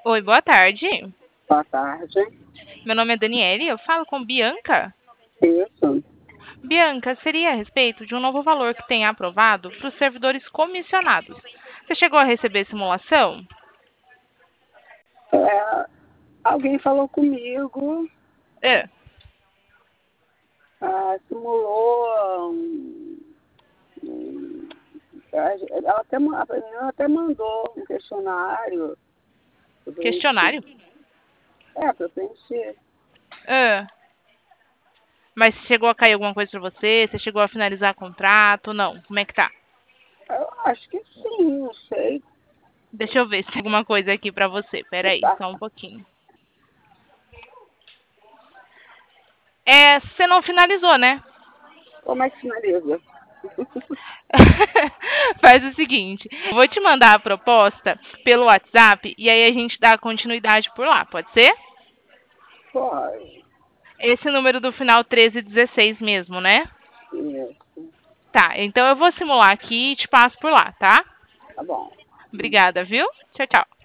Oi, boa tarde. Boa tarde. Meu nome é Daniele, eu falo com Bianca. Isso. Bianca, seria a respeito de um novo valor que tem aprovado para os servidores comissionados. Você chegou a receber simulação? É, alguém falou comigo, É. simulou. A menina até mandou um questionário para gente. Questionário? Para preencher. É. Mas chegou a cair alguma coisa para você? Você chegou a finalizar contrato? Não. Como é que tá? Eu acho que sim, não sei. Deixa eu ver se tem alguma coisa aqui para você. Peraí, Tá. só um pouquinho. É, você não finalizou, né? Como é que finaliza? Faz o seguinte, vou te mandar a proposta pelo WhatsApp e aí a gente dá continuidade por lá, pode ser? Pode. Esse número do final 1316 mesmo, né? Isso. Tá, então eu vou simular aqui e te passo por lá, tá? Tá bom. Obrigada, viu? Tchau, tchau.